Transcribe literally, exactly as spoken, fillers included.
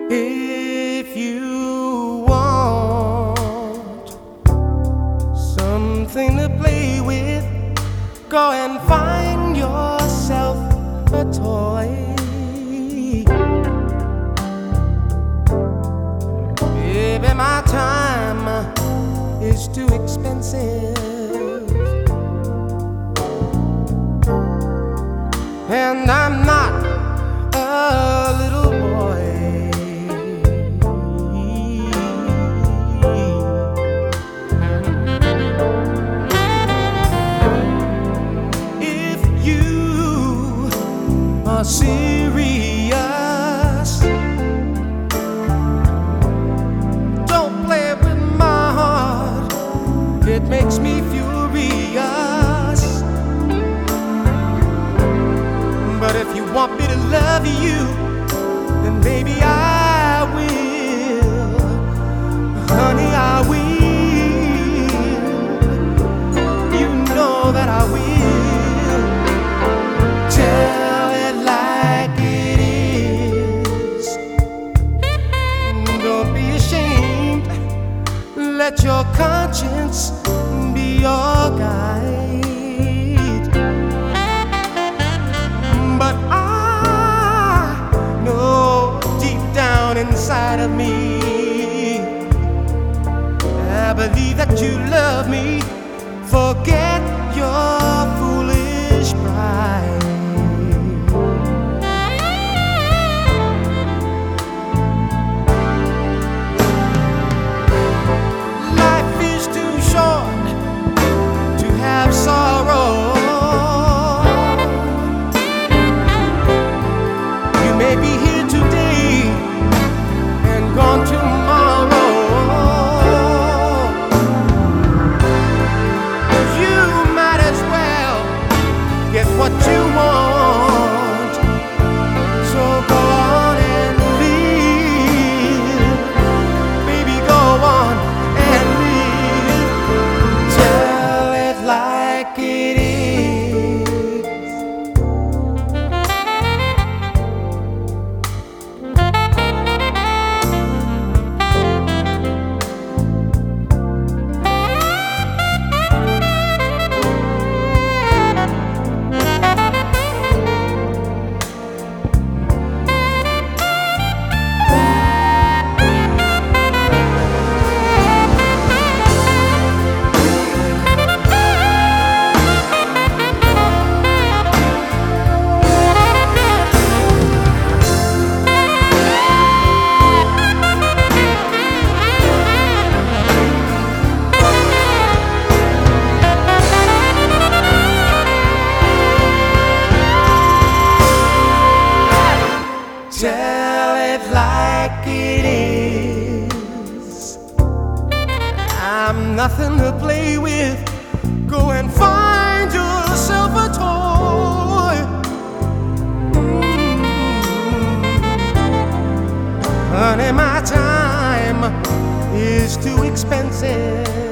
If you want something to play with, go and find yourself a toy. Baby, my time is too expensive, and I'm not a little boy. If you are serious, don't play with my heart, it makes me furious. But if you want me to love you, then baby I will, honey I will, you know that I will. Tell it like it is, don't be ashamed, let your conscience be your guide. But I know deep down inside of me, I believe that you love me. Forget your foolish pride. Life is too short to have sorrow. May be here today and gone tomorrow. You might as well get what you want. So go on and live, baby, go on and live. Tell it like it is. Tell it like it is. I'm nothing to play with. Go and find yourself a toy. Mm-hmm. Honey, my time is too expensive.